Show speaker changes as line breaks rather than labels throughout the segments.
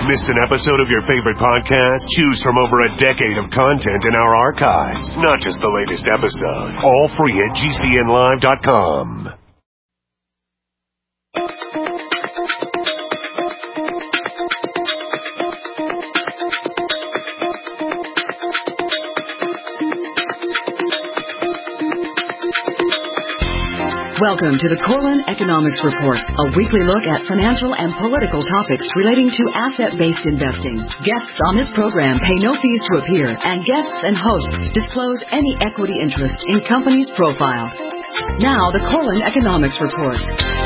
Missed an episode of your favorite podcast? Choose from over a decade of content in our archives, not just the latest episode. All free at GCNlive.com.
Welcome to the Corlin Economics Report, a weekly look at financial and political topics relating to asset-based investing. Guests on this program pay no fees to appear, and guests and hosts disclose any equity interest in companies' profiles. Now, the Corlin Economics Report.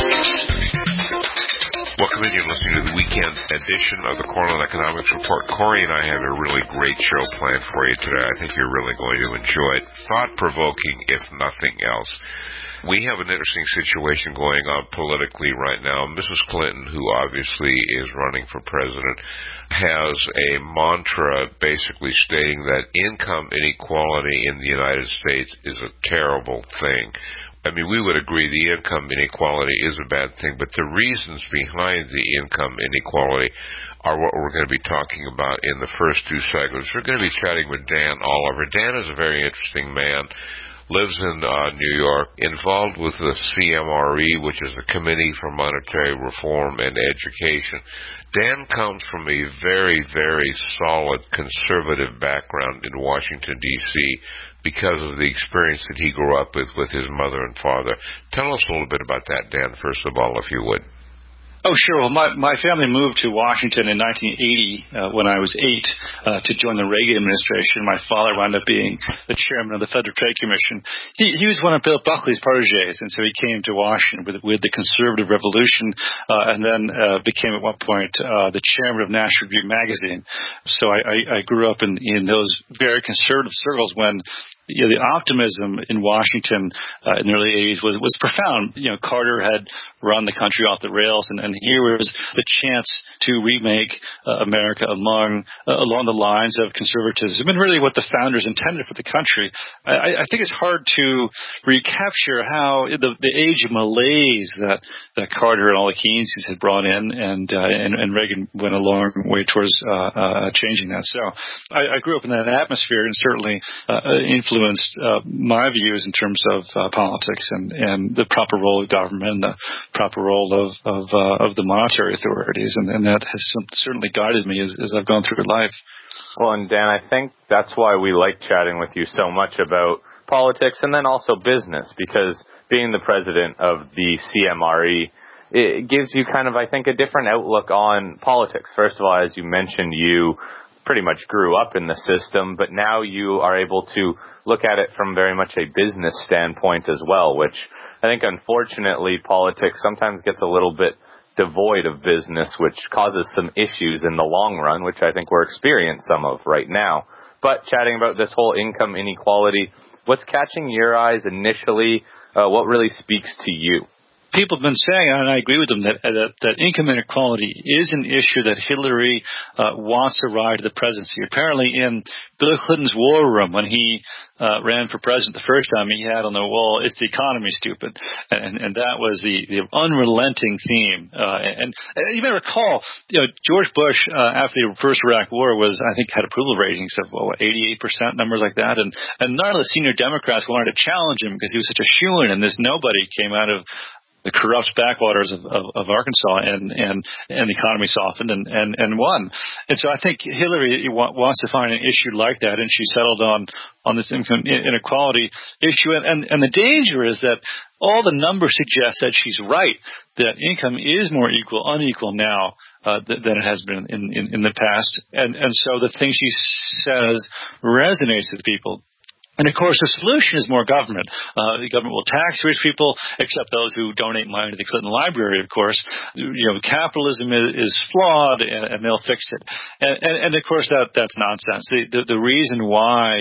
Welcome in. You're listening to the weekend edition of the Corlin Economics Report. Corey and I have a really great show planned for you today. I think you're really going to enjoy it. Thought-provoking, if nothing else. We have an interesting situation going on politically right now. Mrs. Clinton, who obviously is running for president, has a mantra basically stating that income inequality in the United States is a terrible thing. I mean, we would agree the income inequality is a bad thing, but the reasons behind the income inequality are what we're going to be talking about in the first two segments. We're going to be chatting with Dan Oliver. Dan is a very interesting man. Lives in New York, involved with the CMRE, which is the Committee for Monetary Reform and Education. Dan comes from a very, very solid conservative background in Washington, D.C., because of the experience that he grew up with his mother and father. Tell us a little bit about that, Dan, first of all, if you would.
Oh, sure. Well, my family moved to Washington in 1980 when I was 8 to join the Reagan administration. My father wound up being the chairman of the Federal Trade Commission. He was one of Bill Buckley's protégés, and so he came to Washington with the conservative revolution and then became at one point the chairman of National Review magazine. So I grew up in those very conservative circles when the optimism in Washington in the early 80s was profound. Carter had run the country off the rails, and here was the chance to remake America along the lines of conservatism and really what the founders intended for the country. I think it's hard to recapture how the age of malaise that Carter and all the Keynesians had brought in, and Reagan went a long way towards changing that. So I grew up in that atmosphere and certainly influenced my views in terms of politics and the proper role of government and the proper role of the monetary authorities, and that has certainly guided me as I've gone through life.
Well, and Dan, I think that's why we like chatting with you so much about politics and then also business, because being the president of the CMRE, it gives you kind of, I think, a different outlook on politics. First of all, as you mentioned, you pretty much grew up in the system, but now you are able to look at it from very much a business standpoint as well, which I think, unfortunately, politics sometimes gets a little bit devoid of business, which causes some issues in the long run, which I think we're experiencing some of right now. But chatting about this whole income inequality, what's catching your eyes initially? What really speaks to you?
People have been saying, and I agree with them, that income inequality is an issue that Hillary wants to ride to the presidency. Apparently in Bill Clinton's war room when he ran for president the first time, he had on the wall, "It's the economy, stupid." And that was the unrelenting theme. And you may recall, George Bush, after the first Iraq war, I think, had approval ratings of 88%, numbers like that. And none of the senior Democrats wanted to challenge him because he was such a shoo-in, and this nobody came out of the corrupt backwaters of Arkansas, and the economy softened and won. And so I think Hillary wants to find an issue like that, and she settled on this income inequality issue. And the danger is that all the numbers suggest that she's right, that income is more unequal now than it has been in the past. And so the thing she says resonates with people. And, of course, the solution is more government. The government will tax rich people, except those who donate money to the Clinton Library, of course. Capitalism is flawed, and they'll fix it. And of course, that's nonsense. The reason why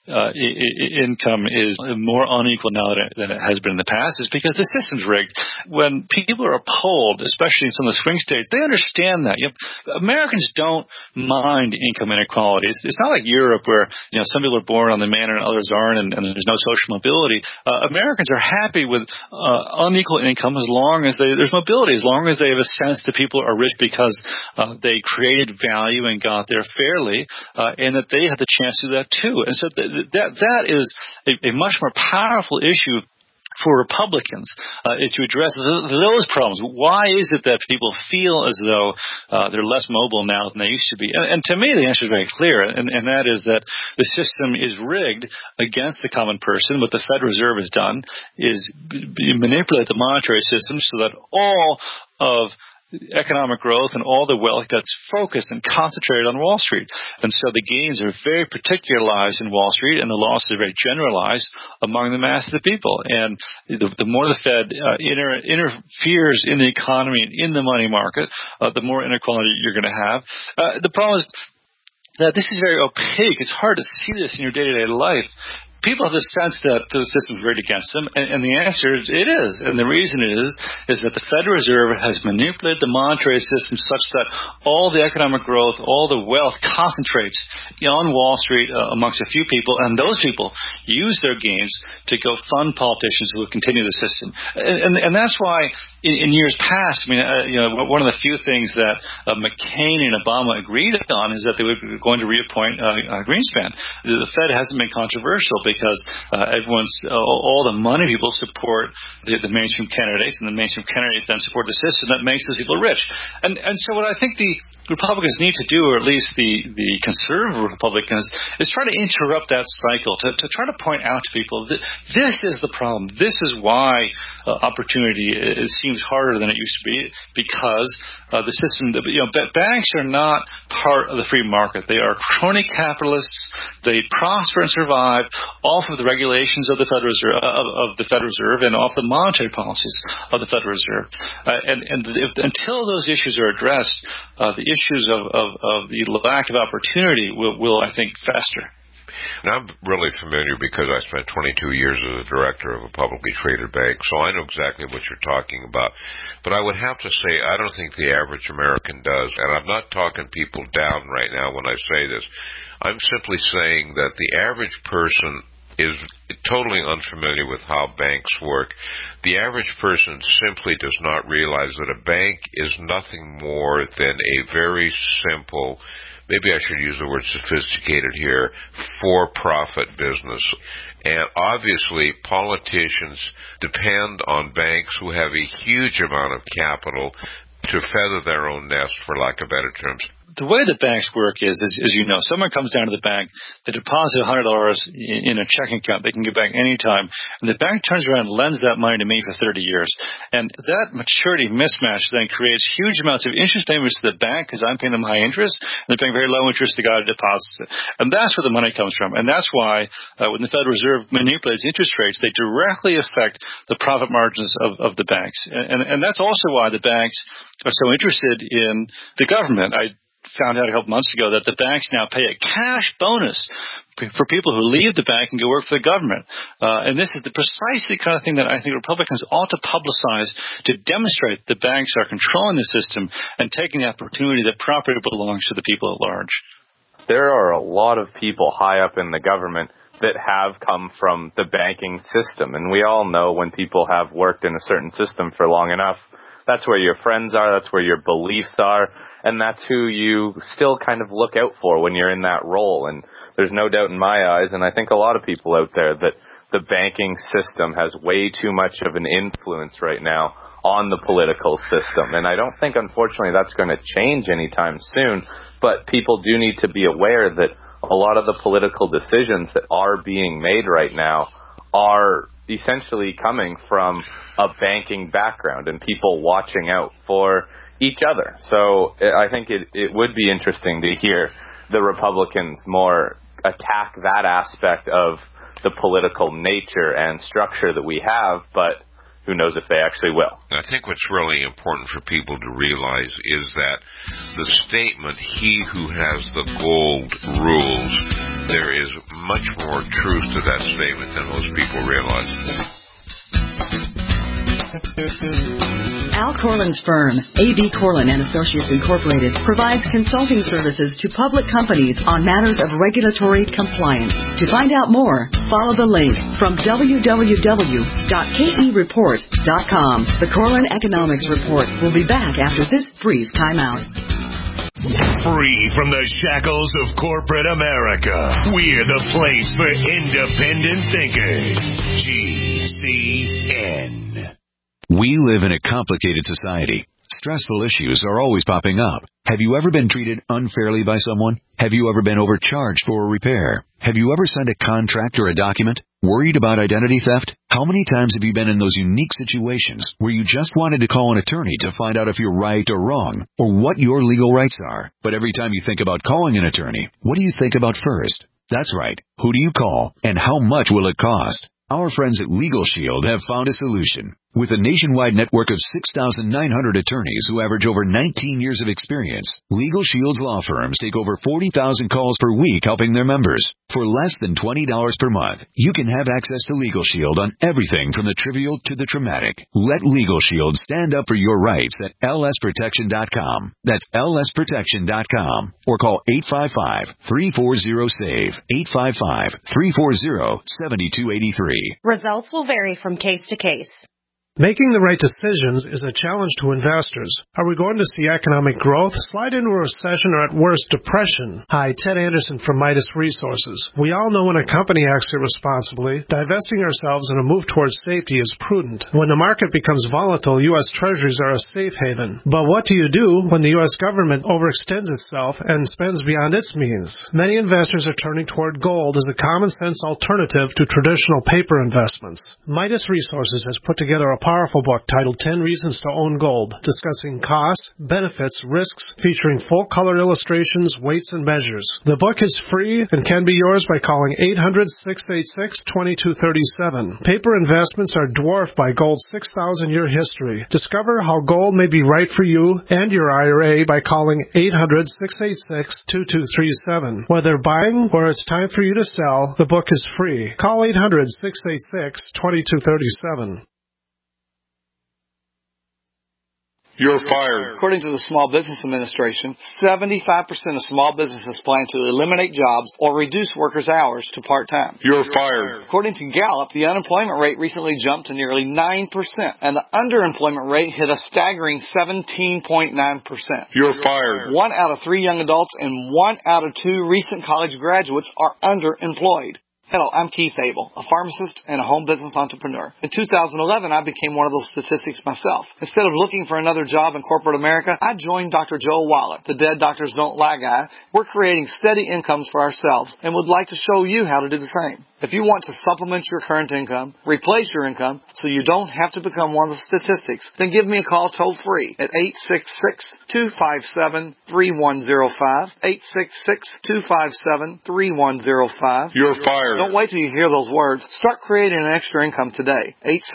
income is more unequal now than it has been in the past is because the system's rigged. When people are polled, especially in some of the swing states, they understand that. Americans don't mind income inequality. It's not like Europe where some people are born on the manor and others aren't, and there's no social mobility. Americans are happy with unequal income as long as there's mobility, as long as they have a sense that people are rich because they created value and got there fairly, and that they have the chance to do that too. And so that is a much more powerful issue for Republicans, is to address those problems. Why is it that people feel as though they're less mobile now than they used to be? And to me, the answer is very clear, and that is that the system is rigged against the common person. What the Federal Reserve has done is manipulate the monetary system so that all of economic growth and all the wealth gets focused and concentrated on Wall Street. And so the gains are very particularized in Wall Street and the losses are very generalized among the mass of the people. And the more the Fed interferes in the economy and in the money market, the more inequality you're going to have. The problem is that this is very opaque. It's hard to see this in your day-to-day life. People have the sense that the system is rigged against them, and the answer is it is. And the reason is that the Federal Reserve has manipulated the monetary system such that all the economic growth, all the wealth concentrates on Wall Street amongst a few people, and those people use their gains to go fund politicians who will continue the system. And that's why in years past, one of the few things that McCain and Obama agreed on is that they were going to reappoint Greenspan. The Fed hasn't been controversial because all the money people support the mainstream candidates, and the mainstream candidates then support the system that makes those people rich. And so what I think the Republicans need to do, or at least the conservative Republicans, is try to interrupt that cycle, to try to point out to people that this is the problem. This is why opportunity seems harder than it used to be, because the system, banks are not part of the free market. They are crony capitalists. They prosper and survive off of the regulations of the Federal Reserve, and off the monetary policies of the Federal Reserve. Until those issues are addressed, the issues of the lack of opportunity will I think, fester.
And I'm really familiar because I spent 22 years as a director of a publicly traded bank, so I know exactly what you're talking about. But I would have to say I don't think the average American does, and I'm not talking people down right now when I say this. I'm simply saying that the average person is totally unfamiliar with how banks work. The average person simply does not realize that a bank is nothing more than a very simple, maybe I should use the word sophisticated here, for-profit business. And obviously, politicians depend on banks who have a huge amount of capital to feather their own nest, for lack of better terms.
The way that banks work is, as you know, someone comes down to the bank, they deposit $100 in a checking account they can get back any time, and the bank turns around and lends that money to me for 30 years. And that maturity mismatch then creates huge amounts of interest payments to the bank because I'm paying them high interest, and they're paying very low interest to the guy who deposits it. And that's where the money comes from. And that's why when the Federal Reserve manipulates interest rates, they directly affect the profit margins of the banks. And that's also why the banks are so interested in the government. I found out a couple months ago that the banks now pay a cash bonus for people who leave the bank and go work for the government. And this is precisely the kind of thing that I think Republicans ought to publicize to demonstrate that banks are controlling the system and taking the opportunity that property belongs to the people at large.
There are a lot of people high up in the government that have come from the banking system. And we all know when people have worked in a certain system for long enough, that's where your friends are, that's where your beliefs are, and that's who you still kind of look out for when you're in that role. And there's no doubt in my eyes, and I think a lot of people out there, that the banking system has way too much of an influence right now on the political system. And I don't think, unfortunately, that's going to change anytime soon, but people do need to be aware that a lot of the political decisions that are being made right now are essentially coming from a banking background and people watching out for each other. So I think it would be interesting to hear the Republicans more attack that aspect of the political nature and structure that we have, but who knows if they actually will.
I think what's really important for people to realize is that the statement, "He who has the gold rules," there is much more truth to that statement than most people realize.
Al Corlin's firm, A.B. Corlin & Associates Incorporated, provides consulting services to public companies on matters of regulatory compliance. To find out more, follow the link from www.kereport.com. The Corlin Economics Report will be back after this brief timeout.
Free from the shackles of corporate America, we're the place for independent thinkers. GCN.
We live in a complicated society. Stressful issues are always popping up. Have you ever been treated unfairly by someone? Have you ever been overcharged for a repair? Have you ever signed a contract or a document? Worried about identity theft? How many times have you been in those unique situations where you just wanted to call an attorney to find out if you're right or wrong, or what your legal rights are? But every time you think about calling an attorney, what do you think about first? That's right. Who do you call, and how much will it cost? Our friends at Legal Shield have found a solution. With a nationwide network of 6,900 attorneys who average over 19 years of experience, Legal Shield's law firms take over 40,000 calls per week helping their members. For less than $20 per month, you can have access to Legal Shield on everything from the trivial to the traumatic. Let Legal Shield stand up for your rights at lsprotection.com. That's lsprotection.com. Or call 855-340-SAVE, 855-340-7283.
Results will vary from case to case.
Making the right decisions is a challenge to investors. Are we going to see economic growth, slide into a recession, or at worst, depression? Hi, Ted Anderson from Midas Resources. We all know when a company acts irresponsibly, divesting ourselves in a move towards safety is prudent. When the market becomes volatile, U.S. Treasuries are a safe haven. But what do you do when the U.S. government overextends itself and spends beyond its means? Many investors are turning toward gold as a common-sense alternative to traditional paper investments. Midas Resources has put together a powerful book titled 10 Reasons to Own Gold, discussing costs, benefits, risks, featuring full-color illustrations, weights, and measures. The book is free and can be yours by calling 800-686-2237. Paper investments are dwarfed by gold's 6,000-year history. Discover how gold may be right for you and your IRA by calling 800-686-2237. Whether buying or it's time for you to sell, the book is free. Call 800-686-2237.
You're fired. According to the Small Business Administration, 75% of small businesses plan to eliminate jobs or reduce workers' hours to part-time. You're fired. According to Gallup, the unemployment rate recently jumped to nearly 9%, and the underemployment rate hit a staggering 17.9%. You're fired. 1 out of 3 young adults and 1 out of 2 recent college graduates are underemployed. Hello, I'm Keith Abel, a pharmacist and a home business entrepreneur. In 2011, I became one of those statistics myself. Instead of looking for another job in corporate America, I joined Dr. Joel Wallach, the Dead Doctors Don't Lie guy. We're creating steady incomes for ourselves and would like to show you how to do the same. If you want to supplement your current income, replace your income, so you don't have to become one of the statistics, then give me a call toll-free at 866-257-3105, 866-257-3105. You're fired. Don't wait till you hear those words. Start creating an extra income today.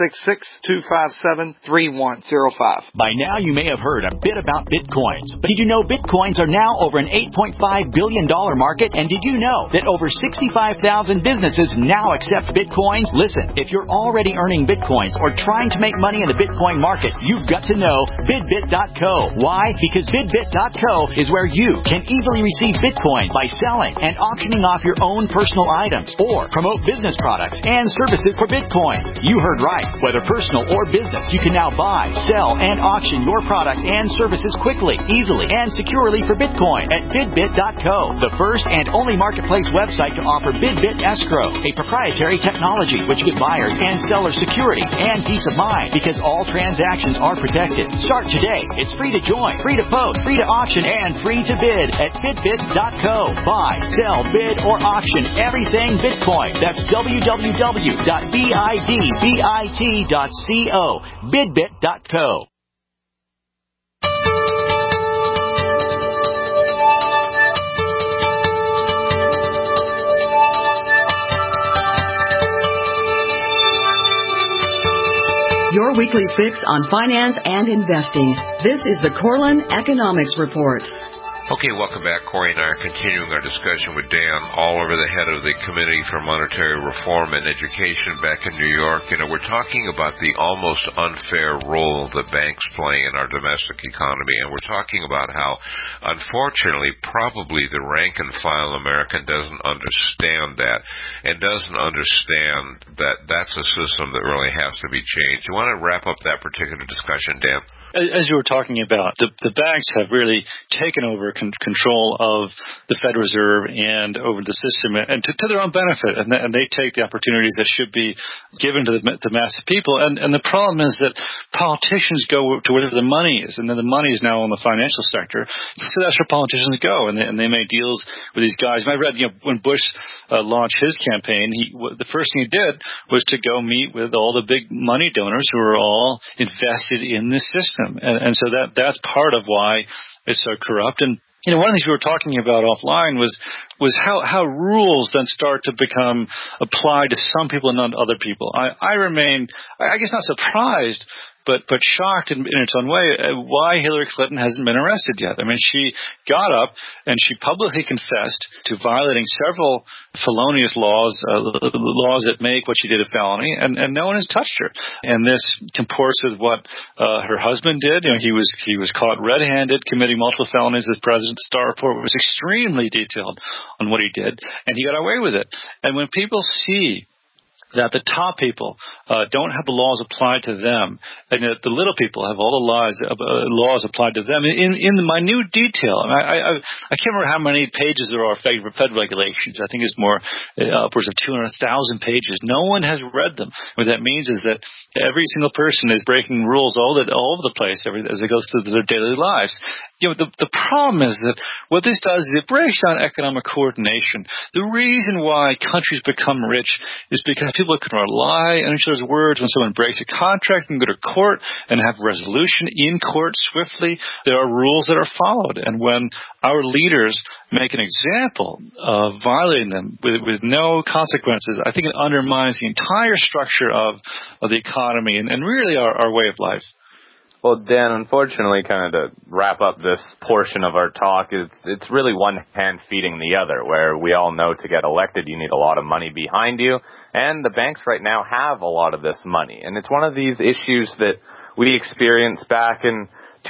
866-257-3105.
By now you may have heard a bit about Bitcoins. But did you know Bitcoins are now over an $8.5 billion market? And did you know that over 65,000 businesses now accept Bitcoins? Listen, if you're already earning Bitcoins or trying to make money in the Bitcoin market, you've got to know BidBit.co. Why? Because BidBit.co is where you can easily receive Bitcoin by selling and auctioning off your own personal items or promote business products and services for Bitcoin. You heard right. Whether personal or business, you can now buy, sell, and auction your products and services quickly, easily, and securely for Bitcoin at BidBit.co, the first and only marketplace website to offer BidBit Escrow, a proprietary technology which gives buyers and sellers security and peace of mind because all transactions are protected. Start today. It's free to join, free to post, free to auction, and free to bid at BidBit.co. Buy, sell, bid, or auction everything Bitcoin. That's www.bidbit.co. BidBit.co.
Your weekly fix on finance and investing. This is the Corlin Economics Report.
Okay, welcome back. Corey and I are continuing our discussion with Dan Oliver, the head of the Committee for Monetary Reform and Education back in New York. We're talking about the almost unfair role that banks play in our domestic economy, and we're talking about how, unfortunately, probably the rank-and-file American doesn't understand that and doesn't understand that that's a system that really has to be changed. You want to wrap up that particular discussion, Dan?
As you were talking about, the banks have really taken over control of the Federal Reserve and over the system, and to their own benefit, and they take the opportunities that should be given to the mass of people. And the problem is that politicians go to wherever the money is, and then the money is now in the financial sector, so that's where politicians go, and they make deals with these guys. And I read, when Bush launched his campaign, the first thing he did was to go meet with all the big money donors who are all invested in this system. And so that's part of why it's so corrupt. And one of the things we were talking about offline was how rules then start to become applied to some people and not other people. I remain, I guess, not surprised, but shocked in its own way why Hillary Clinton hasn't been arrested yet. I mean, she got up and she publicly confessed to violating several felonious laws that make what she did a felony, and no one has touched her. And this comports with what her husband did. He was caught red-handed committing multiple felonies as president. The Star Report was extremely detailed on what he did, and he got away with it. And when people see that the top people don't have the laws applied to them, and that the little people have all the laws applied to them in the minute detail. And I can't remember how many pages there are of Fed regulations. I think it's more upwards of 200,000 pages. No one has read them. What that means is that every single person is breaking rules all over the place as they go through their daily lives. The problem is that what this does is it breaks down economic coordination. The reason why countries become rich is because people can rely on each other's words. When someone breaks a contract, they can go to court and have resolution in court swiftly. There are rules that are followed. And when our leaders make an example of violating them with no consequences, I think it undermines the entire structure of the economy and really our way of life.
Well, Dan, unfortunately, kind of to wrap up this portion of our talk, it's really one hand feeding the other, where we all know to get elected you need a lot of money behind you, and the banks right now have a lot of this money. And it's one of these issues that we experienced back in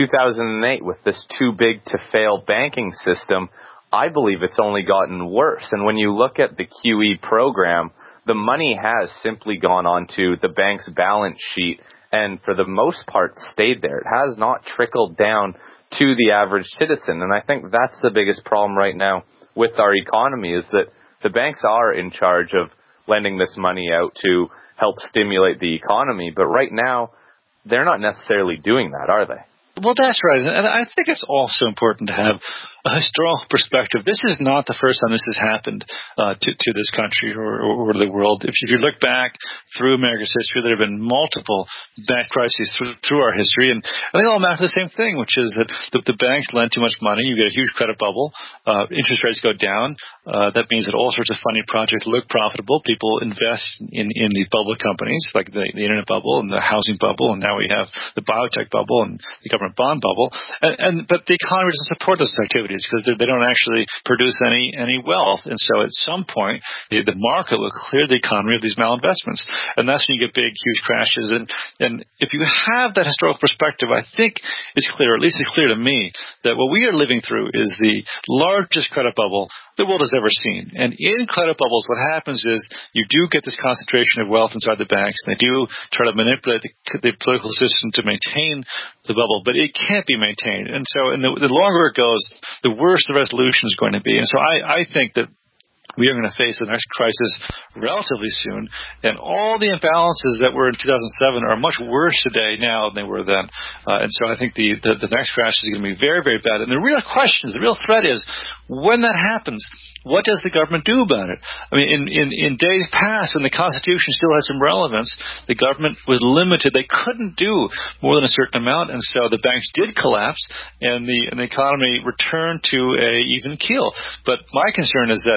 2008 with this too-big-to-fail banking system. I believe it's only gotten worse. And when you look at the QE program, the money has simply gone onto the bank's balance sheet and for the most part stayed there. It has not trickled down to the average citizen. And I think that's the biggest problem right now with our economy, is that the banks are in charge of lending this money out to help stimulate the economy. But right now, they're not necessarily doing that, are they?
Well, that's right. And I think it's also important to have a historical perspective. This is not the first time this has happened to this country or the world. If you look back through America's history, there have been multiple bank crises through our history, and they all amount to the same thing, which is that the banks lend too much money. You get a huge credit bubble. Interest rates go down. That means that all sorts of funding projects look profitable. People invest in these bubble companies, like the internet bubble and the housing bubble, and now we have the biotech bubble and the government bond bubble. But the economy doesn't support those activities because they don't actually produce any wealth. And so at some point, the market will clear the economy of these malinvestments. And that's when you get big, huge crashes. And if you have that historical perspective, I think it's clear, at least it's clear to me, that what we are living through is the largest credit bubble the world has ever seen. And in credit bubbles, what happens is you do get this concentration of wealth inside the banks. And they do try to manipulate the political system to maintain the bubble, but it can't be maintained. And so the longer it goes, the worse the resolution is going to be. And so I think that we are going to face the next crisis relatively soon, and all the imbalances that were in 2007 are much worse today now than they were then. And so I think the next crash is going to be very, very bad. And the real threat is, when that happens, what does the government do about it? I mean, in days past, when the Constitution still had some relevance, the government was limited. They couldn't do more than a certain amount, and so the banks did collapse, and the economy returned to a even keel. But my concern is that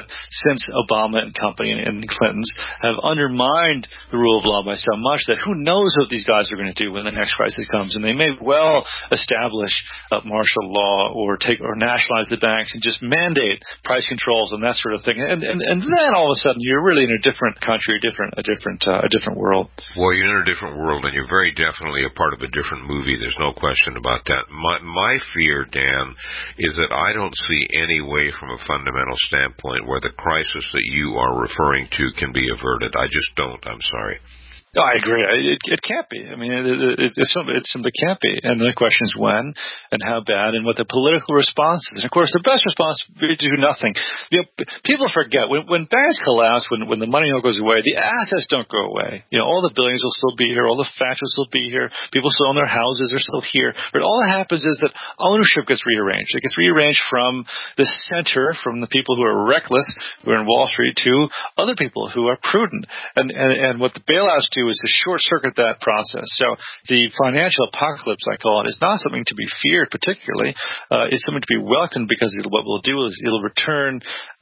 since Obama and company and the Clintons have undermined the rule of law by so much that who knows what these guys are going to do when the next crisis comes. And they may well establish martial law or nationalize the banks and just mandate price controls and that sort of thing. And then all of a sudden you're really in a different country, a different world.
Well, you're in a different world, and you're very definitely a part of a different movie. There's no question about that. My fear, Dan, is that I don't see any way from a fundamental standpoint where the crisis that you are referring to can be averted. I just don't. I'm sorry.
No, I agree. It can't be. I mean, it simply can't be. And the question is when and how bad and what the political response is. And of course, the best response is to do nothing. People forget when banks collapse, when the money all goes away, the assets don't go away. All the buildings will still be here, all the factories will be here, people still own their houses, they're still here. But all that happens is that ownership gets rearranged. It gets rearranged from the center, from the people who are reckless, who are in Wall Street, to other people who are prudent. And what the bailouts do is to short-circuit that process. So the financial apocalypse, I call it, is not something to be feared particularly. It's something to be welcomed because what we'll do is it'll return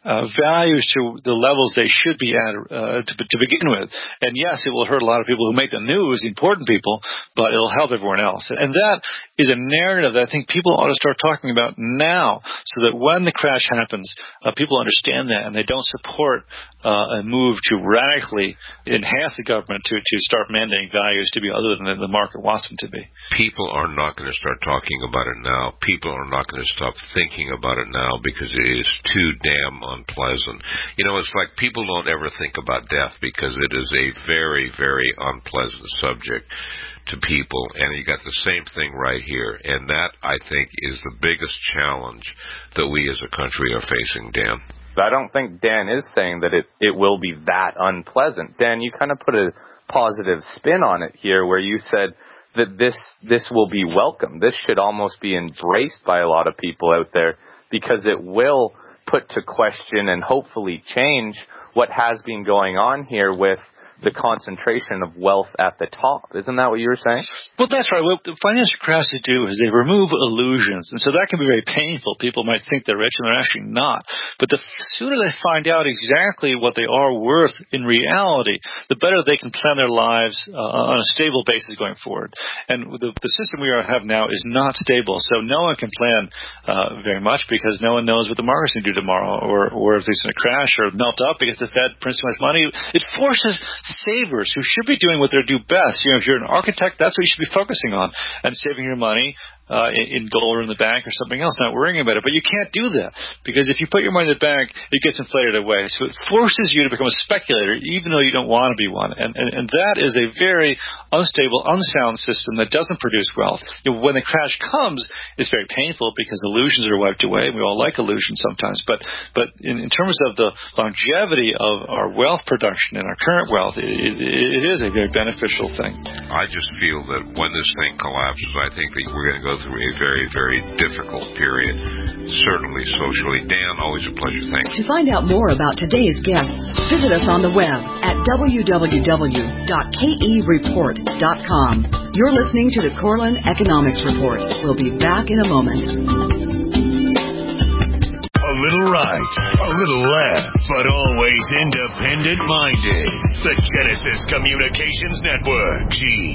values to the levels they should be at to begin with. And yes, it will hurt a lot of people who make the news, the important people, but it'll help everyone else. And that is a narrative that I think people ought to start talking about now, so that when the crash happens, people understand that and they don't support a move to radically enhance the government to start mandating values to be other than the market wants them to be.
People are not going to start talking about it now. People are not going to stop thinking about it now because it is too damn unpleasant. It's like people don't ever think about death because it is a very, very unpleasant subject to people, and you got the same thing right here. And that, I think, is the biggest challenge that we as a country are facing, Dan.
I don't think Dan is saying that it will be that unpleasant. Dan, you kind of put a positive spin on it here where you said that this will be welcome. This should almost be embraced by a lot of people out there because it will put to question and hopefully change what has been going on here with the concentration of wealth at the top. Isn't that what you were saying?
Well, that's right. What the financial crashes do is they remove illusions. And so that can be very painful. People might think they're rich and they're actually not. But the sooner they find out exactly what they are worth in reality, the better they can plan their lives on a stable basis going forward. And the system we have now is not stable. So no one can plan very much because no one knows what the market's going to do tomorrow or if it's going to crash or melt up because the Fed prints too much money. It forces savers who should be doing what they do best. If you're an architect, that's what you should be focusing on and saving your money in gold or in the bank or something else, not worrying about it. But you can't do that because if you put your money in the bank, it gets inflated away. So it forces you to become a speculator even though you don't want to be one. And that is a very unstable, unsound system that doesn't produce wealth. When the crash comes, it's very painful because illusions are wiped away. We all like illusions sometimes. But in terms of the longevity of our wealth production and our current wealth, it is a very beneficial thing.
I just feel that when this thing collapses, I think that we're going to go through a very, very difficult period, certainly socially. Dan, always a pleasure. Thanks.
To find out more about today's guests, visit us on the web at www.kereport.com. You're listening to the Corlin Economics Report. We'll be back in a moment.
A little right, a little left, but always independent-minded. The Genesis Communications Network,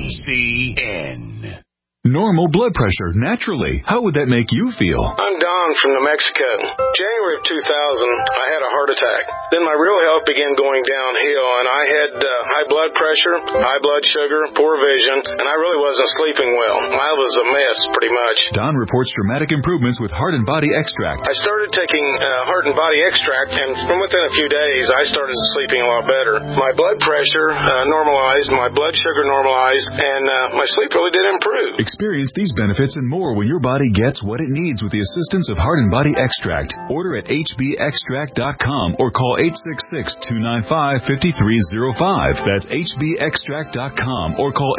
GCN.
Normal blood pressure, naturally. How would that make you feel?
I'm Don from New Mexico. January of 2000, I had a heart attack. Then my real health began going downhill, and I had high blood pressure, high blood sugar, poor vision, and I really wasn't sleeping well. I was a mess, pretty much.
Don reports dramatic improvements with Heart and Body Extract.
I started taking Heart and Body Extract, and from within a few days, I started sleeping a lot better. My blood pressure normalized, my blood sugar normalized, and my sleep really did improve.
Experience these benefits and more when your body gets what it needs with the assistance of Heart and Body Extract. Order at hbextract.com or call 866-295-5305. That's hbextract.com or call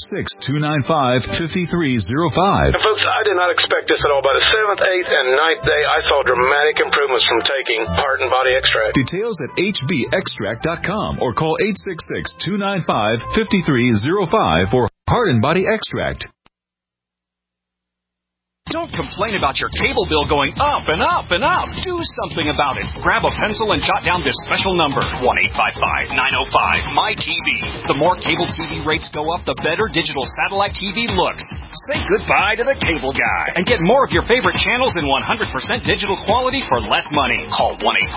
866-295-5305.
And folks, I did not expect this at all. By the 7th, 8th, and 9th day, I saw dramatic improvements from taking Heart and Body Extract.
Details at hbextract.com or call 866-295-5305 for Heart and Body Extract.
Don't complain about your cable bill going up and up and up. Do something about it. Grab a pencil and jot down this special number, 1-855-905-MY-TV. The more cable TV rates go up, the better digital satellite TV looks. Say goodbye to the cable guy and get more of your favorite channels in 100% digital quality for less money. Call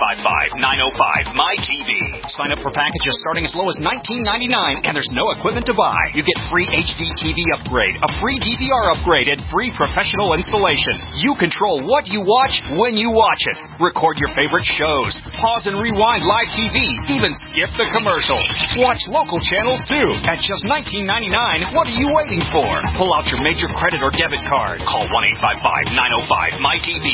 1-855-905-MY-TV. Sign up for packages starting as low as $19.99, and there's no equipment to buy. You get free HD TV upgrade, a free DVR upgrade, and free professional installation. You control what you watch when you watch it. Record your favorite shows. Pause and rewind live TV. Even skip the commercials. Watch local channels too. At just $19.99, what are you waiting for? Pull out your major credit or debit card. Call 1-855-905-MY-TV.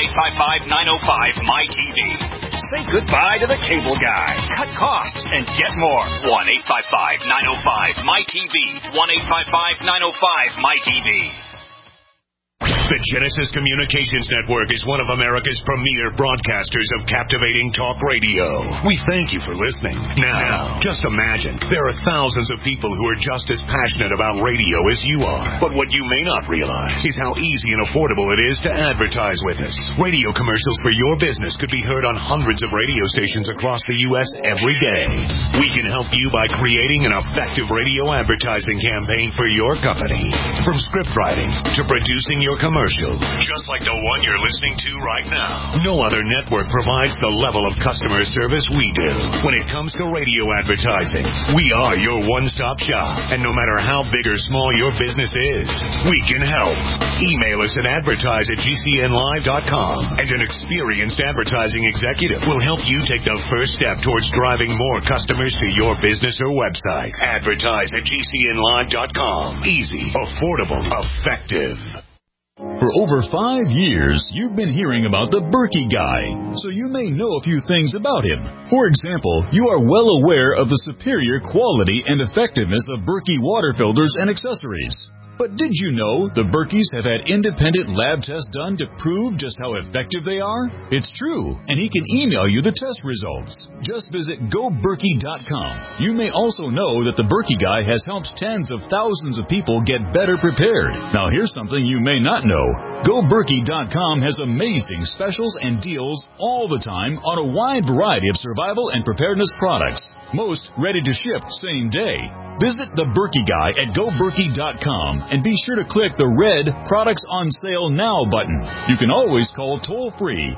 1-855-905-MY-TV. Say goodbye to the cable guy. Cut costs and get more. 1-855-905-MY-TV. 1-855-905-MY-TV.
The Genesis Communications Network is one of America's premier broadcasters of captivating talk radio. We thank you for listening. Now, just imagine, there are thousands of people who are just as passionate about radio as you are. But what you may not realize is how easy and affordable it is to advertise with us. Radio commercials for your business could be heard on hundreds of radio stations across the U.S. every day. We can help you by creating an effective radio advertising campaign for your company. From script writing to producing your commercial, just like the one you're listening to right now. No other network provides the level of customer service we do. When it comes to radio advertising, we are your one-stop shop. And no matter how big or small your business is, we can help. Email us at advertise@gcnlive.com, and an experienced advertising executive will help you take the first step towards driving more customers to your business or website. Advertise@gcnlive.com. Easy, affordable, effective.
For over 5 years, you've been hearing about the Berkey Guy, so you may know a few things about him. For example, you are well aware of the superior quality and effectiveness of Berkey water filters and accessories. But did you know the Berkeys have had independent lab tests done to prove just how effective they are? It's true, and he can email you the test results. Just visit GoBerkey.com. You may also know that the Berkey Guy has helped tens of thousands of people get better prepared. Now here's something you may not know. GoBerkey.com has amazing specials and deals all the time on a wide variety of survival and preparedness products. Most ready to ship same day. Visit the Berkey Guy at GoBerkey.com and be sure to click the red Products on Sale Now button. You can always call toll-free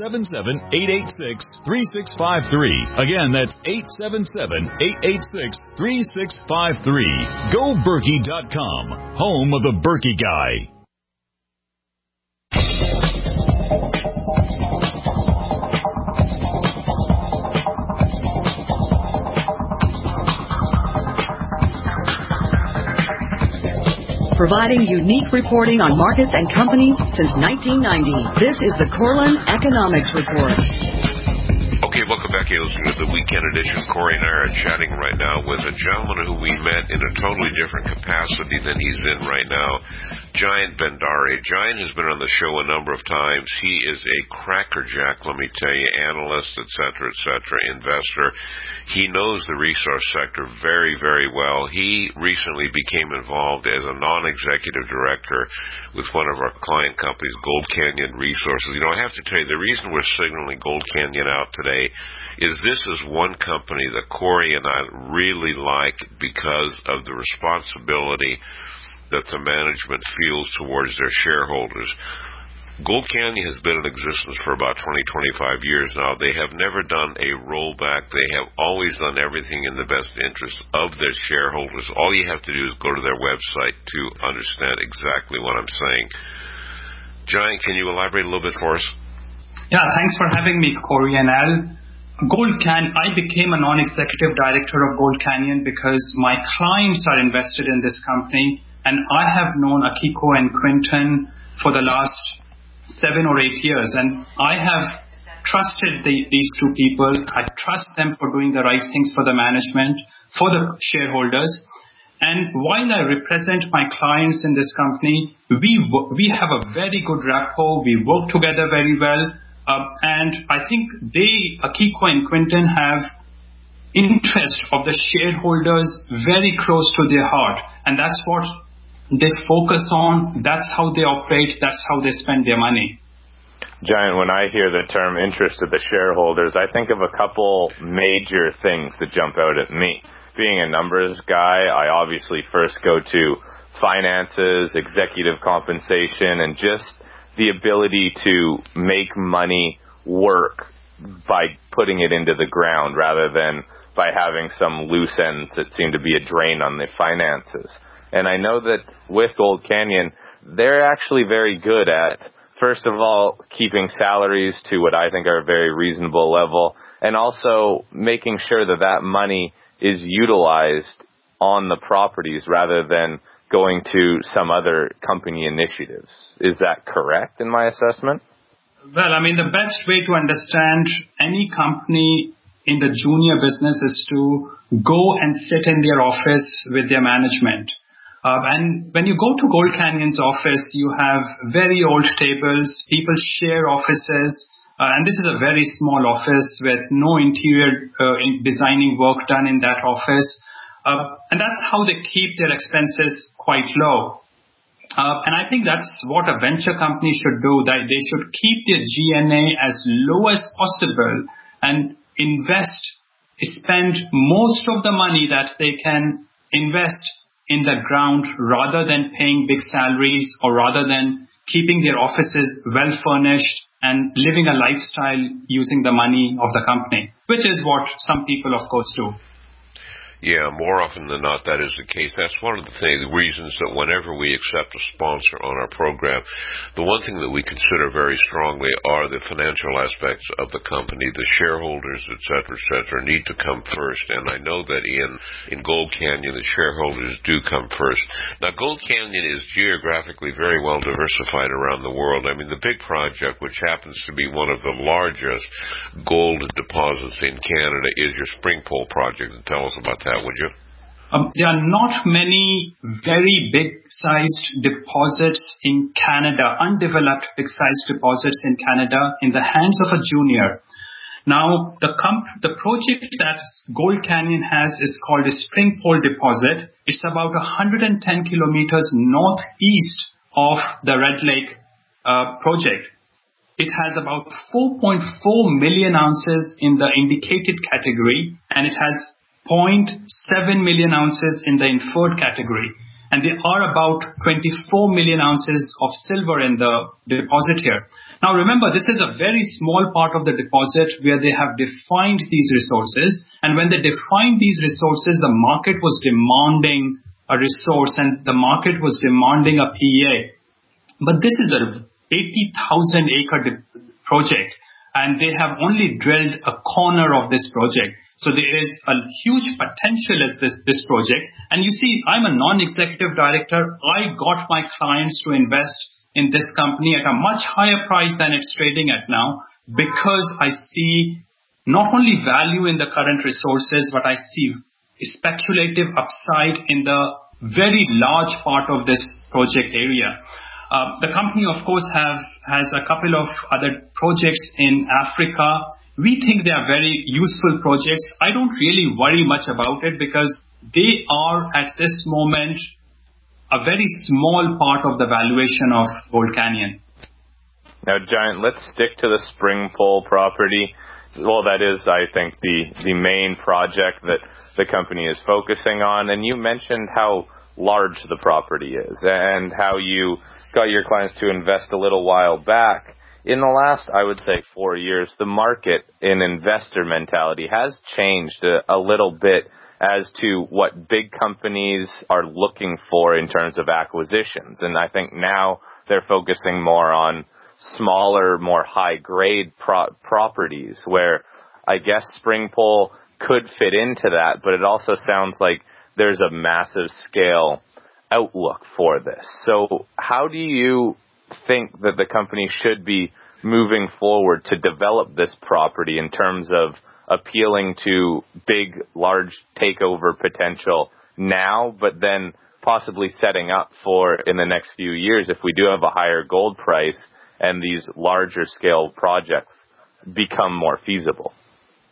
877-886-3653. Again, that's 877-886-3653. GoBerkey.com, home of the Berkey Guy.
Providing unique reporting on markets and companies since 1990. This is the Corlin Economics Report.
Okay, welcome back. You're listening to the Weekend Edition. Corey and I are chatting right now with a gentleman who we met in a totally different capacity than he's in right now, Jayant Bhandari. Jayant has been on the show a number of times. He is a crackerjack, let me tell you, analyst, et cetera, investor. He knows the resource sector very, very well. He recently became involved as a non-executive director with one of our client companies, Gold Canyon Resources. You know, I have to tell you, the reason we're signaling Gold Canyon out today is this is one company that Corey and I really like because of the responsibility that the management feels towards their shareholders. Gold Canyon has been in existence for about 20-25 years now. They have never done a rollback. They have always done everything in the best interest of their shareholders. All you have to do is go to their website to understand exactly what I'm saying. Jayant, can you elaborate a little bit for us?
Yeah, thanks for having me, Corey and Al. I became a non-executive director of Gold Canyon because my clients are invested in this company, and I have known Akiko and Quinton for the last 7 or 8 years, and I have trusted these two people. I trust them for doing the right things for the management, for the shareholders. And while I represent my clients in this company, we have a very good rapport. We work together very well. And I think Akiko and Quinton, have interest of the shareholders very close to their heart. And that's what they focus on, that's how they operate, that's how they spend their money.
Giant, when I hear the term interest of the shareholders, I think of a couple major things that jump out at me. Being a numbers guy, I obviously first go to finances, executive compensation, and just the ability to make money work by putting it into the ground rather than by having some loose ends that seem to be a drain on the finances. And I know that with Gold Canyon, they're actually very good at, first of all, keeping salaries to what I think are a very reasonable level, and also making sure that that money is utilized on the properties rather than going to some other company initiatives. Is that correct in my assessment?
Well, I mean, the best way to understand any company in the junior business is to go and sit in their office with their management. And when you go to Gold Canyon's office, you have very old tables, people share offices, and this is a very small office with no interior designing work done in that office. And that's how they keep their expenses quite low. And I think that's what a venture company should do, that they should keep their G&A as low as possible and spend most of the money that they can invest in the ground rather than paying big salaries or rather than keeping their offices well furnished and living a lifestyle using the money of the company, which is what some people, of course, do.
Yeah, more often than not, that is the case. That's one of the reasons that whenever we accept a sponsor on our program, the one thing that we consider very strongly are the financial aspects of the company. The shareholders, et cetera, need to come first. And I know that in Gold Canyon, the shareholders do come first. Now, Gold Canyon is geographically very well diversified around the world. I mean, the big project, which happens to be one of the largest gold deposits in Canada, is your Springpole project. And tell us about that, would you?
There are not many very big-sized deposits in Canada, undeveloped big-sized deposits in Canada in the hands of a junior. Now, the project that Gold Canyon has is called a Springpole deposit. It's about 110 kilometers northeast of the Red Lake project. It has about 4.4 million ounces in the indicated category, and it has 0.7 million ounces in the inferred category. And there are about 24 million ounces of silver in the deposit here. Now remember, this is a very small part of the deposit where they have defined these resources. And when they defined these resources, the market was demanding a resource and the market was demanding a PEA. But this is a 80,000 acre project, and they have only drilled a corner of this project. So there is a huge potential as this project. And you see, I'm a non-executive director. I got my clients to invest in this company at a much higher price than it's trading at now, because I see not only value in the current resources, but I see speculative upside in the very large part of this project area. The company, of course, has a couple of other projects in Africa. We think they are very useful projects. I don't really worry much about it because they are, at this moment, a very small part of the valuation of Gold Canyon.
Now, Giant, let's stick to the Springpole property. Well, that is, I think, the main project that the company is focusing on. And you mentioned how large the property is and how you got your clients to invest a little while back. In the last, I would say, 4 years, the market in investor mentality has changed a little bit as to what big companies are looking for in terms of acquisitions. And I think now they're focusing more on smaller, more high-grade properties where I guess Springpole could fit into that, but it also sounds like there's a massive scale outlook for this. So how do you think that the company should be moving forward to develop this property in terms of appealing to big, large takeover potential now, but then possibly setting up for in the next few years if we do have a higher gold price and these larger scale projects become more feasible?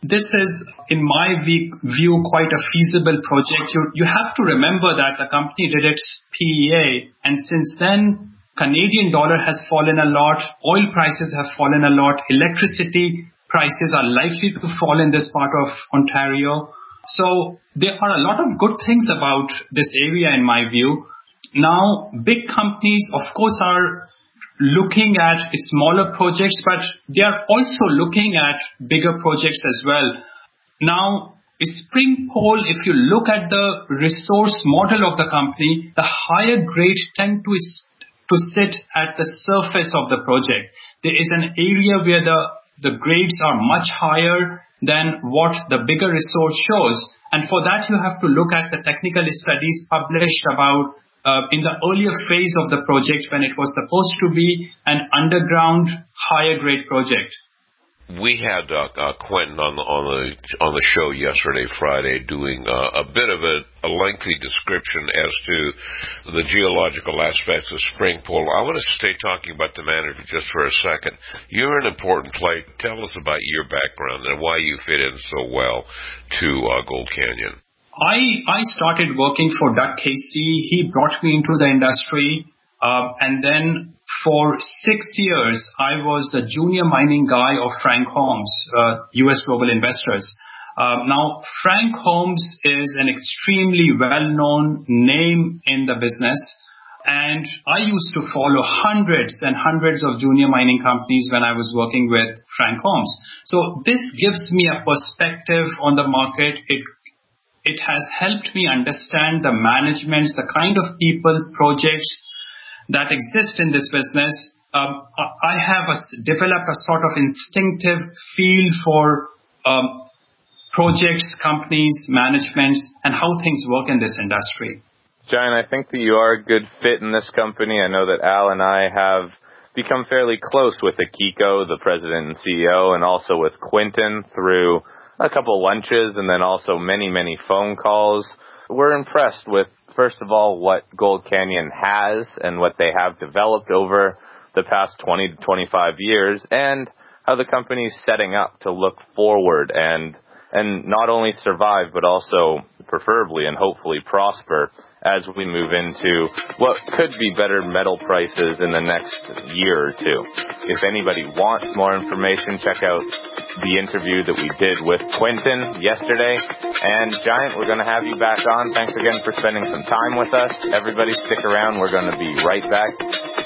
this is, in my view, quite a feasible project. You have to remember that the company did its PEA, and since then, Canadian dollar has fallen a lot, oil prices have fallen a lot, electricity prices are likely to fall in this part of Ontario. So there are a lot of good things about this area in my view. Now, big companies, of course, are looking at smaller projects, but they are also looking at bigger projects as well. Now, Springpole, if you look at the resource model of the company, the higher grades tend to sit at the surface of the project. There is an area where the grades are much higher than what the bigger resource shows. And for that, you have to look at the technical studies published about in the earlier phase of the project when it was supposed to be an underground higher grade project.
We had Quentin on the show yesterday, Friday, doing a bit of a lengthy description as to the geological aspects of Springpole. I want to stay talking about the management just for a second. You're an important player. Tell us about your background and why you fit in so well to Gold Canyon.
I started working for Doug Casey. He brought me into the industry. And then for 6 years, I was the junior mining guy of Frank Holmes, U.S. Global Investors. Now, Frank Holmes is an extremely well-known name in the business. And I used to follow hundreds and hundreds of junior mining companies when I was working with Frank Holmes. So this gives me a perspective on the market. It has helped me understand the managements, the kind of people, projects that exist in this business. I have developed a sort of instinctive feel for projects, companies, managements, and how things work in this industry.
Giant, I think that you are a good fit in this company. I know that Al and I have become fairly close with Akiko, the president and CEO, and also with Quentin through a couple lunches and then also many, many phone calls. We're impressed with, first of all, what Gold Canyon has and what they have developed over the past 20 to 25 years, and how the company is setting up to look forward and not only survive, but also preferably and hopefully prosper as we move into what could be better metal prices in the next year or two. If anybody wants more information, check out the interview that we did with Quentin yesterday. And Giant, we're going to have you back on. Thanks again for spending some time with us. Everybody stick around. We're going to be right back.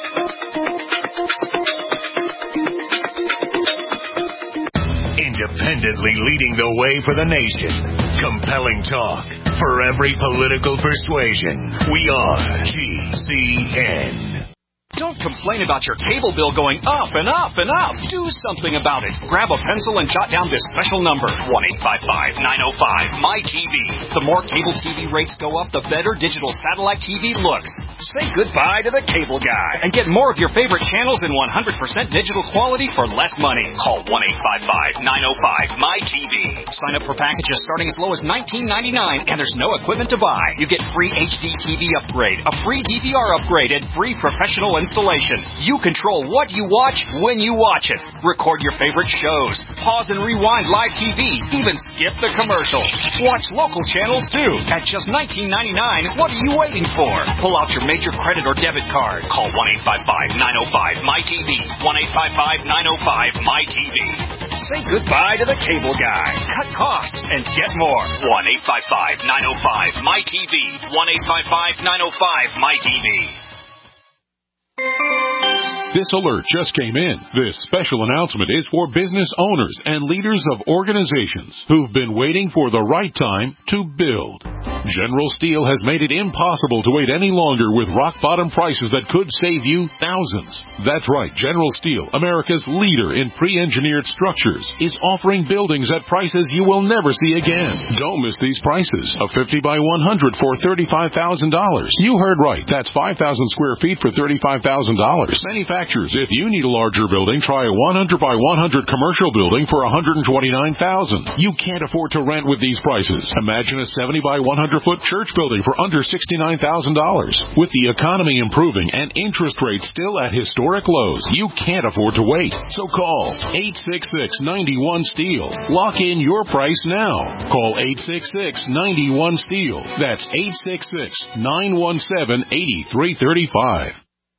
Independently leading the way for the nation. Compelling talk for every political persuasion. We are GCN.
Don't complain about your cable bill going up and up and up. Do something about it. Grab a pencil and jot down this special number, 1-855-905-MY-TV. The more cable TV rates go up, the better digital satellite TV looks. Say goodbye to the cable guy and get more of your favorite channels in 100% digital quality for less money. Call 1-855-905-MY-TV. Sign up for packages starting as low as $19.99, and there's no equipment to buy. You get free HD TV upgrade, a free DVR upgrade, and free professional installation. You control what you watch when you watch it. Record your favorite shows. Pause and rewind live TV. Even skip the commercials. Watch local channels too. At just $19.99, what are you waiting for? Pull out your major credit or debit card. Call 1-855-905-MY-TV. 1-855-905-MY-TV. Say goodbye to the cable guy. Cut costs and get more. 1-855-905-MY-TV. 1-855-905-MY-TV.
This alert just came in. This special announcement is for business owners and leaders of organizations who've been waiting for the right time to build. General Steel has made it impossible to wait any longer with rock-bottom prices that could save you thousands. That's right, General Steel, America's leader in pre-engineered structures, is offering buildings at prices you will never see again. Don't miss these prices. A 50 by 100 for $35,000. You heard right. That's 5,000 square feet for $35,000. Manufacturers, if you need a larger building, try a 100 by 100 commercial building for $129,000. You can't afford to rent with these prices. Imagine a 70 by 100 200-foot church building for under $69,000. With the economy improving and interest rates still at historic lows, you can't afford to wait. So call 866-91-STEEL. Lock in your price now. Call 866-91-STEEL. That's 866-917-8335.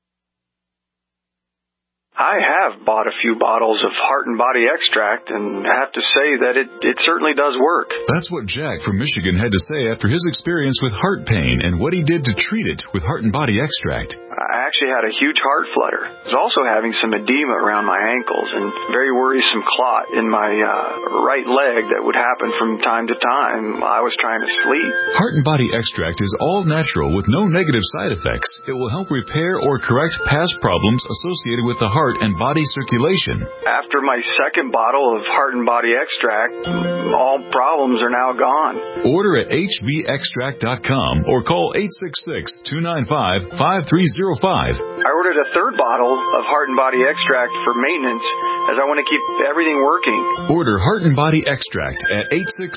I have bought a few bottles of Heart and Body Extract and have to say that it certainly does work.
That's what Jack from Michigan had to say after his experience with heart pain and what he did to treat it with Heart and Body Extract.
I actually had a huge heart flutter. I was also having some edema around my ankles and very worrisome clot in my right leg that would happen from time to time while I was trying to sleep.
Heart and Body Extract is all natural with no negative side effects. It will help repair or correct past problems associated with the heart and body circulation.
After my second bottle of Heart and Body Extract, all problems are now gone.
Order at hvextract.com or call 866-295-5305.
I ordered a third bottle of Heart and Body Extract for maintenance as I want to keep everything working.
Order Heart and Body Extract at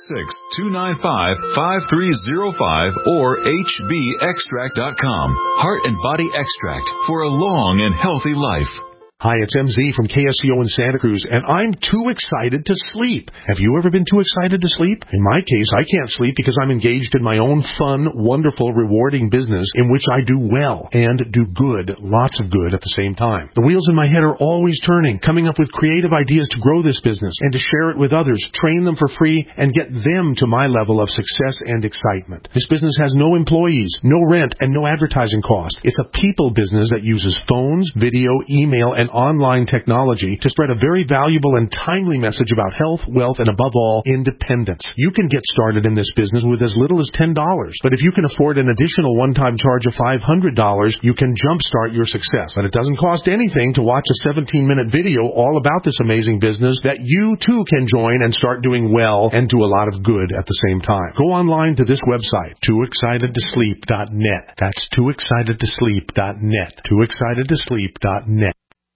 866-295-5305 or hvextract.com. Heart and Body Extract for a long and healthy life.
Hi, it's MZ from KSCO in Santa Cruz, and I'm too excited to sleep. Have you ever been too excited to sleep? In my case, I can't sleep because I'm engaged in my own fun, wonderful, rewarding business in which I do well and do good, lots of good at the same time. The wheels in my head are always turning, coming up with creative ideas to grow this business and to share it with others, train them for free, and get them to my level of success and excitement. This business has no employees, no rent, and no advertising cost. It's a people business that uses phones, video, email, and online technology to spread a very valuable and timely message about health, wealth, and above all, independence. You can get started in this business with as little as $10, but if you can afford an additional one-time charge of $500, you can jumpstart your success. But it doesn't cost anything to watch a 17-minute video all about this amazing business that you too can join and start doing well and do a lot of good at the same time. Go online to this website, tooexcitedtosleep.net. That's tooexcitedtosleep.net. tooexcitedtosleep.net.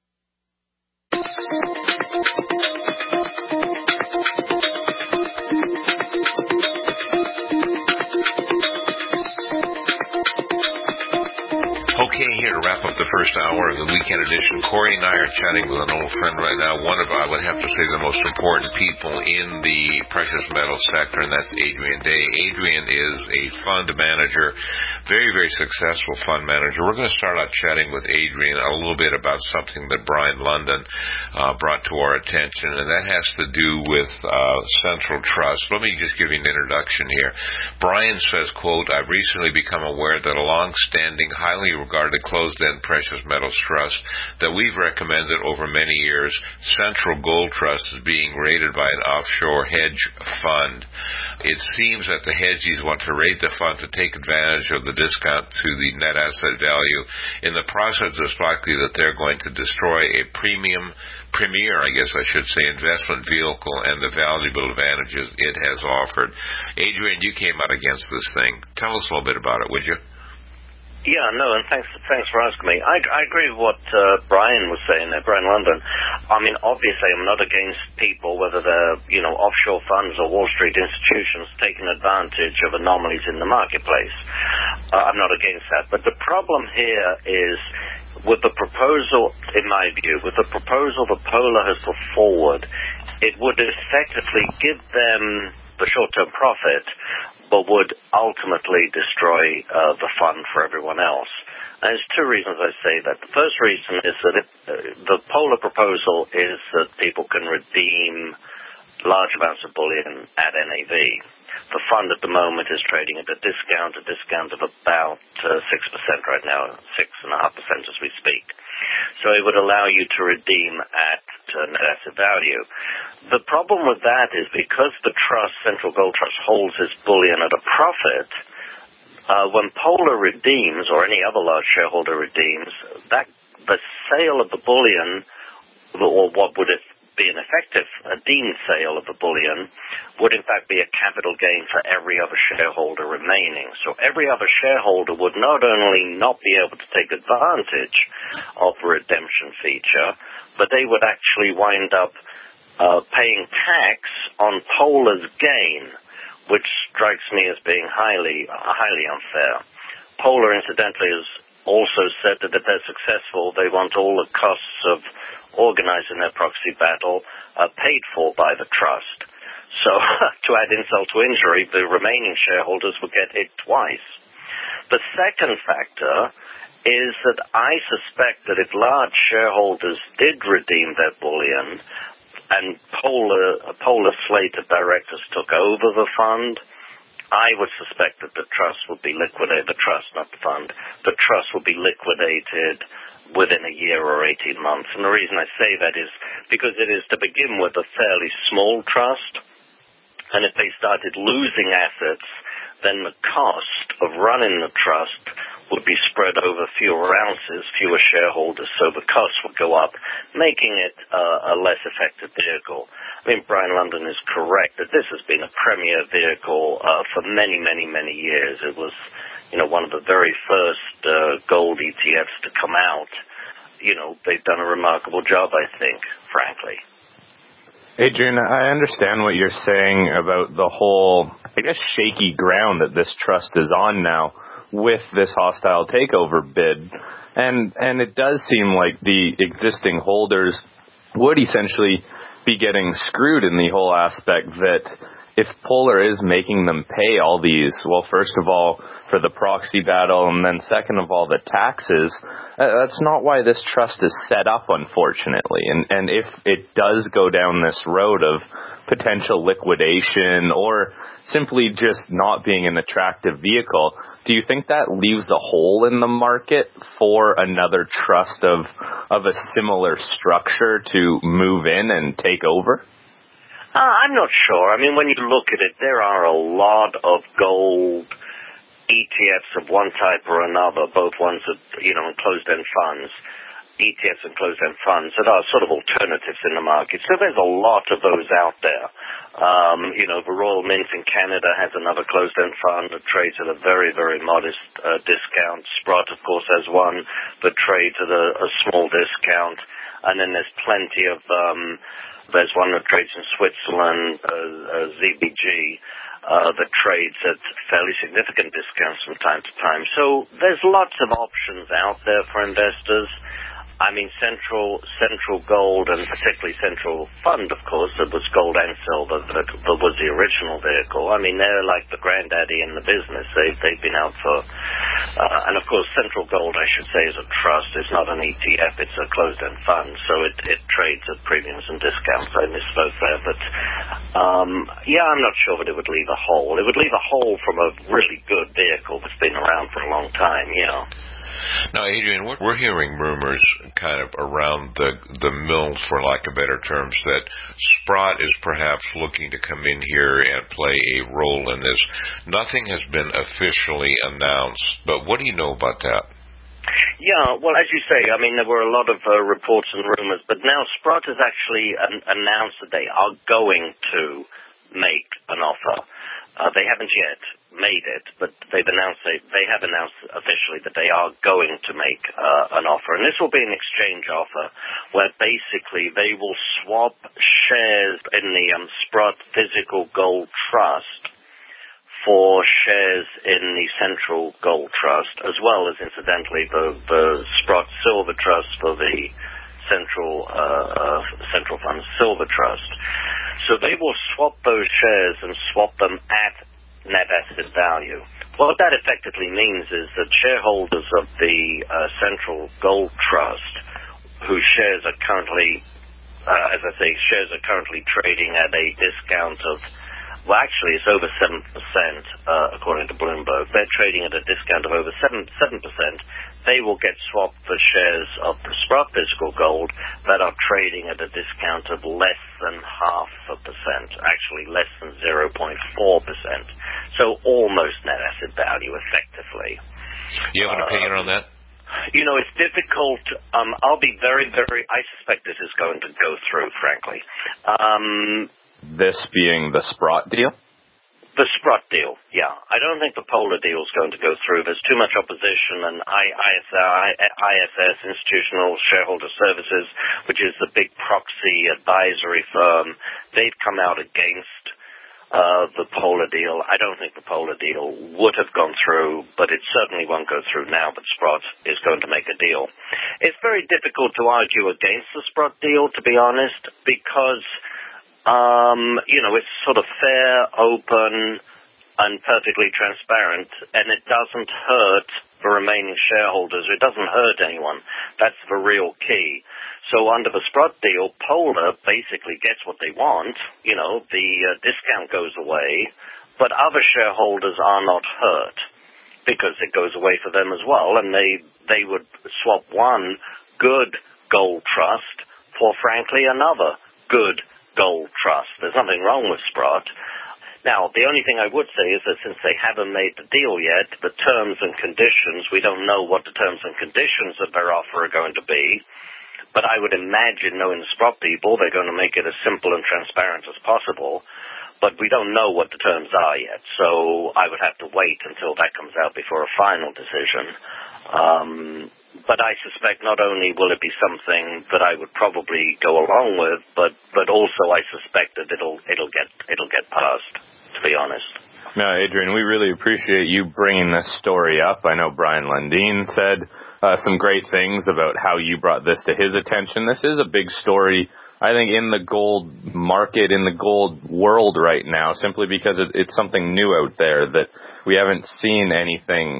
Okay, here to wrap up the first hour of the weekend edition. Corey and I are chatting with an old friend right now, one of, I would have to say, the most important people in the precious metal sector, and that's Adrian Day. Adrian is a fund manager, very, very successful fund manager. We're going to start out chatting with Adrian a little bit about something that Brian London brought to our attention, and that has to do with Central Trust. Let me just give you an introduction here. Brian says, quote, I've recently become aware that a long-standing, highly regarded closed-end precious metals trust that we've recommended over many years, Central Gold Trust, is being raided by an offshore hedge fund. It seems that the hedgies want to raid the fund to take advantage of the discount to the net asset value. In the process, it's likely that they're going to destroy a premier, investment vehicle and the valuable advantages it has offered. Adrian, you came out against this thing. Tell us a little bit about it, would you?
Yeah, no, and thanks for asking me. I agree with what Brian was saying there, Brian London. I mean, obviously, I'm not against people, whether they're, offshore funds or Wall Street institutions, taking advantage of anomalies in the marketplace. I'm not against that. But the problem here is, with the proposal, in my view, with the proposal that Polar has put forward, it would effectively give them the short-term profit, but would ultimately destroy the fund for everyone else. And there's two reasons I say that. The first reason is that the Polar proposal is that people can redeem large amounts of bullion at NAV. The fund at the moment is trading at a discount of about 6% right now, 6.5% as we speak. So it would allow you to redeem at net asset value. The problem with that is because the trust, Central Gold Trust, holds its bullion at a profit, when Polar redeems, or any other large shareholder redeems, the sale of the bullion, or what would it be an effective, a deemed sale of the bullion, would in fact be a capital gain for every other shareholder remaining. So every other shareholder would not only not be able to take advantage of the redemption feature, but they would actually wind up paying tax on Polar's gain, which strikes me as being highly unfair. Polar, incidentally, has also said that if they're successful, they want all the costs of organizing their proxy battle paid for by the trust. So, to add insult to injury, the remaining shareholders will get hit twice. The second factor is that I suspect that if large shareholders did redeem their bullion and Polar slate of directors took over the fund, I would suspect that the trust would be liquidated, the trust, not the fund, the trust would be liquidated within a year or 18 months. And the reason I say that is because it is, to begin with, a fairly small trust, and if they started losing assets, then the cost of running the trust would be spread over fewer ounces, fewer shareholders, so the cost would go up, making it a less effective vehicle. I mean, Brian London is correct that this has been a premier vehicle for many, many, many years. It was, one of the very first gold ETFs to come out. They've done a remarkable job, I think, frankly.
Adrian, I understand what you're saying about the whole, shaky ground that this trust is on now with this hostile takeover bid. And it does seem like the existing holders would essentially be getting screwed in the whole aspect that if Polar is making them pay all these, well, first of all, for the proxy battle, and then second of all, the taxes, that's not why this trust is set up, unfortunately. And if it does go down this road of potential liquidation or simply just not being an attractive vehicle, do you think that leaves a hole in the market for another trust of a similar structure to move in and take over?
I'm not sure. I mean, when you look at it, there are a lot of gold ETFs of one type or another, both ones that, closed-end funds, ETFs and closed-end funds that are sort of alternatives in the market. So there's a lot of those out there. The Royal Mint in Canada has another closed-end fund that trades at a very, very modest discount. Sprott, of course, has one that trades at a small discount. And then there's plenty of, there's one that trades in Switzerland, ZBG, that trades at fairly significant discounts from time to time. So there's lots of options out there for investors. I mean, Central Gold, and particularly Central Fund, of course, that was gold and silver, that was the original vehicle. I mean, they're like the granddaddy in the business. They've been out for, and of course, Central Gold, I should say, is a trust. It's not an ETF. It's a closed-end fund, so it trades at premiums and discounts. I misspoke there, but I'm not sure that it would leave a hole. It would leave a hole from a really good vehicle that's been around for a long time,
Now, Adrian, we're hearing rumors kind of around the mills, for lack of better terms, that Sprott is perhaps looking to come in here and play a role in this. Nothing has been officially announced, but what do you know about that?
Yeah, well, as you say, I mean, there were a lot of reports and rumors, but now Sprott has actually announced that they are going to make an offer. They haven't yet made it, but they have announced officially that they are going to make an offer, and this will be an exchange offer where basically they will swap shares in the Sprott Physical Gold Trust for shares in the Central Gold Trust, as well as incidentally the Sprott Silver Trust for the Central Fund Silver Trust. So they will swap those shares and swap them at net asset value. What that effectively means is that shareholders of the Central Gold Trust, whose shares are currently, shares are currently trading at a discount of, well, actually it's over 7%, according to Bloomberg. They're trading at a discount of over 7%. They will get swapped for shares of the Sprott Physical Gold that are trading at a discount of less than 0.5%, actually less than 0.4%. So almost net asset value, effectively.
You have an opinion on that?
It's difficult. I'll be very, very, I suspect this is going to go through, frankly.
This being the Sprott deal?
The Sprott deal, yeah. I don't think the Polar deal is going to go through. There's too much opposition, and ISS, Institutional Shareholder Services, which is the big proxy advisory firm, they've come out against the Polar deal. I don't think the Polar deal would have gone through, but it certainly won't go through now that Sprott is going to make a deal. It's very difficult to argue against the Sprott deal, to be honest, because, it's sort of fair, open, and perfectly transparent, and it doesn't hurt the remaining shareholders. It doesn't hurt anyone. That's the real key. So under the Sprott deal, Polar basically gets what they want. The discount goes away, but other shareholders are not hurt because it goes away for them as well, and they would swap one good gold trust for, frankly, another good gold trust. There's nothing wrong with Sprott. Now, the only thing I would say is that since they haven't made the deal yet, the terms and conditions, we don't know what the terms and conditions of their offer are going to be. But I would imagine, knowing the Sprott people, they're going to make it as simple and transparent as possible. But we don't know what the terms are yet, so I would have to wait until that comes out before a final decision. But I suspect not only will it be something that I would probably go along with, but also I suspect that it'll get passed, to be honest.
No, Adrian, we really appreciate you bringing this story up. I know Brian Lundin said some great things about how you brought this to his attention. This is a big story, I think, in the gold market, in the gold world right now, simply because it's something new out there that we haven't seen any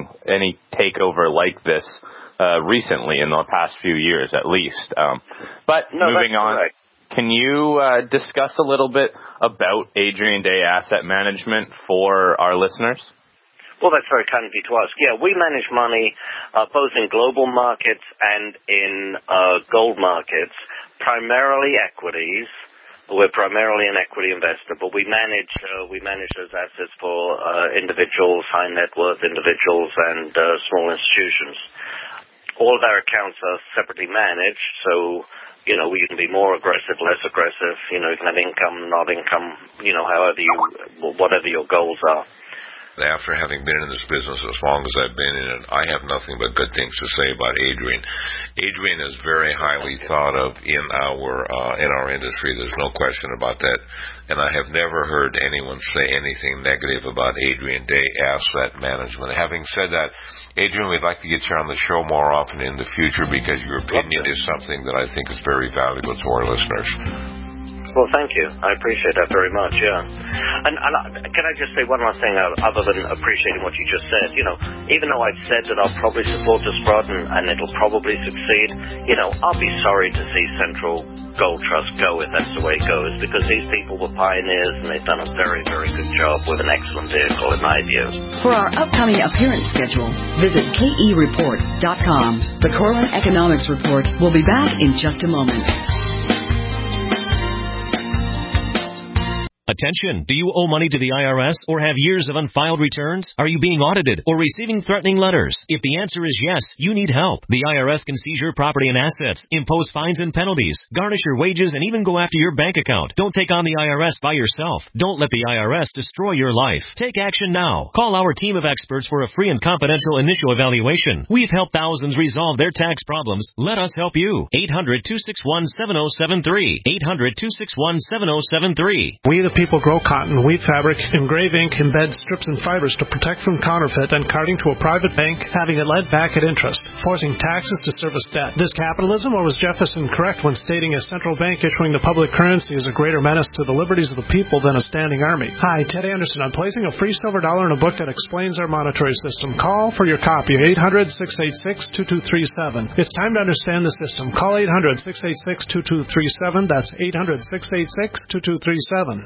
takeover like this recently in the past few years, at least. But moving on, correct. Can you discuss a little bit about Adrian Day Asset Management for our listeners?
Well, that's very kind of you to ask. Yeah, we manage money both in global markets and in gold markets, primarily equities. We're primarily an equity investor, but we manage those assets for individuals, high net worth individuals, and small institutions. All of our accounts are separately managed, so you can be more aggressive, less aggressive. You can have income, not income. Whatever your goals are.
After having been in this business as long as I've been in it, I have nothing but good things to say about Adrian. Adrian is very highly thought of in our industry. There's no question about that. And I have never heard anyone say anything negative about Adrian Day Asset Management. Having said that, Adrian, we'd like to get you on the show more often in the future because your opinion is something that I think is very valuable to our listeners.
Well, thank you. I appreciate that very much, yeah. And can I just say one last thing other than appreciating what you just said? Even though I've said that I'll probably support the Sprott and it'll probably succeed, I'll be sorry to see Central Gold Trust go if that's the way it goes, because these people were pioneers and they've done a very, very good job with an excellent vehicle, in my view.
For our upcoming appearance schedule, visit KEReport.com. The Corlin Economics Report will be back in just a moment.
Attention! Do you owe money to the IRS or have years of unfiled returns? Are you being audited or receiving threatening letters? If the answer is yes, you need help. The IRS can seize your property and assets, impose fines and penalties, garnish your wages, and even go after your bank account. Don't take on the IRS by yourself. Don't let the IRS destroy your life. Take action now. Call our team of experts for a free and confidential initial evaluation. We've helped thousands resolve their tax problems. Let us help you. 800-261-7073. 800-261-7073.
We the people grow cotton, weave fabric, engrave ink, embed strips and fibers to protect from counterfeit and carting to a private bank, having it led back at interest, forcing taxes to service debt. This capitalism, or was Jefferson correct when stating a central bank issuing the public currency is a greater menace to the liberties of the people than a standing army? Hi, Ted Anderson. I'm placing a free silver dollar in a book that explains our monetary system. Call for your copy, 800-686-2237. It's time to understand the system. Call 800-686-2237. That's 800-686-2237.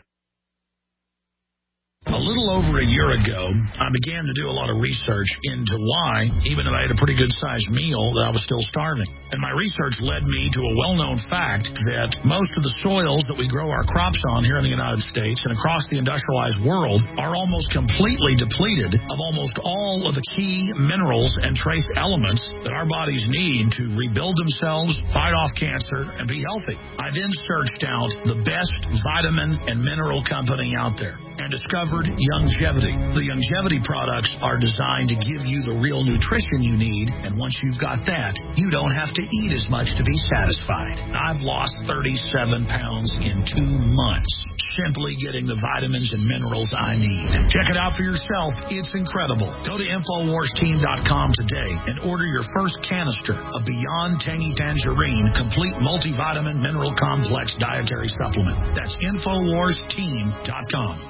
A little over a year ago, I began to do a lot of research into why, even if I had a pretty good-sized meal, that I was still starving. And my research led me to a well-known fact that most of the soils that we grow our crops on here in the United States and across the industrialized world are almost completely depleted of almost all of the key minerals and trace elements that our bodies need to rebuild themselves, fight off cancer, and be healthy. I then searched out the best vitamin and mineral company out there. and discovered Youngevity. The Youngevity products are designed to give you the real nutrition you need, and once you've got that, you don't have to eat as much to be satisfied. I've lost 37 pounds in 2 months, simply getting the vitamins and minerals I need. Check it out for yourself. It's incredible. Go to InfoWarsTeam.com today and order your first canister of Beyond Tangy Tangerine Complete Multivitamin Mineral Complex Dietary Supplement. That's InfoWarsTeam.com.